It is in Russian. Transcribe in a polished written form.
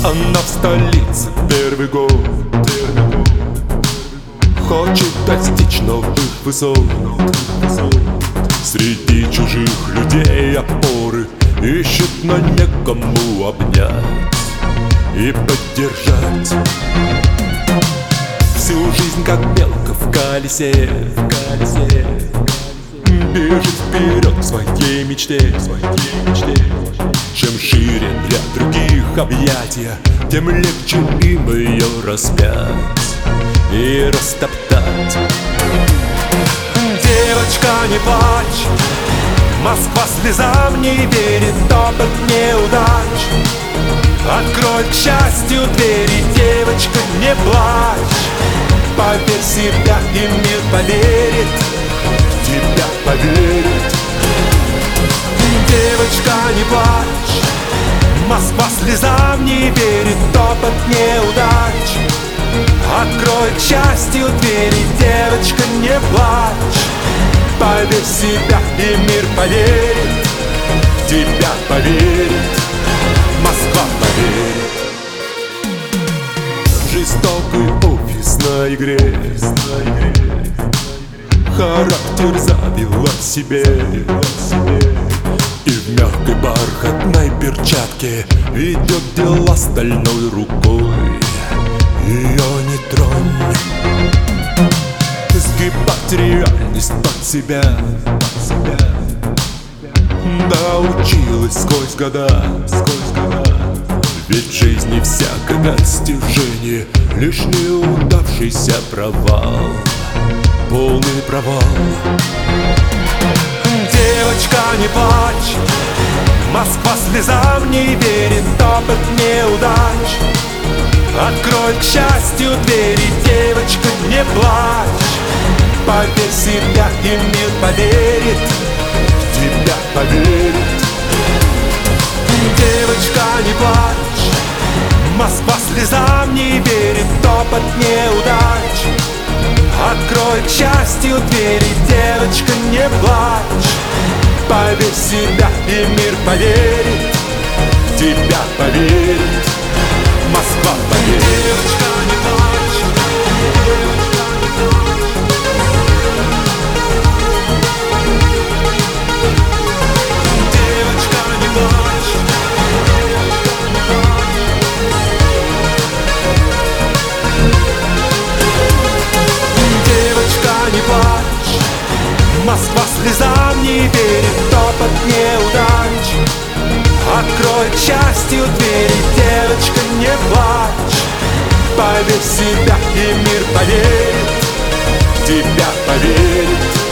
Она в столице первый год, хочет достичь новых высот. Среди чужих людей опоры ищет, но некому обнять и поддержать. Всю жизнь как белка в колесе, бежит вперед к своей мечте. Чем шире для других объятия, тем легче им ее распять и растоптать. Девочка, не плачь, Москва слезам не верит, опыт неудач откроет к счастью двери. Девочка, не плачь, поверь в себя, и мир поверит, в тебя поверит. Девочка, не плачь, Москва слезам не верит, опыт неудач открой к счастью двери. Девочка, не плачь, поверь в себя, и мир поверит, в тебя поверит, Москва поверит. Жестокой офисной игре характер забила себе, и в мягкой бархатной перчатке ведет дела стальной рукой. Ее не тронь, сгибать реальность под себя научилась сквозь года. Ведь в жизни всякое достижение лишь неудавшийся провал, полный провал. Девочка, не плачь, Москва слезам не верит, опыт неудач откроет к счастью двери. Девочка, не плачь, поверь в себя, и мир поверит, в тебя поверит. Девочка, не плачь, Москва слезам не верит, опыт неудач откроет к счастью двери. Девочка, не плачь, поверь в себя, и мир поверит, в тебя поверит, Москва поверит. Девочка, не плачь, девочка, не плачь. Девочка, не плачь, девочка, не плачь. Девочка, не плачь, Москва слезам не верит, опыт неудач открой к счастью двери. Девочка, не плачь, поверь в себя, и мир поверит, в тебя поверит,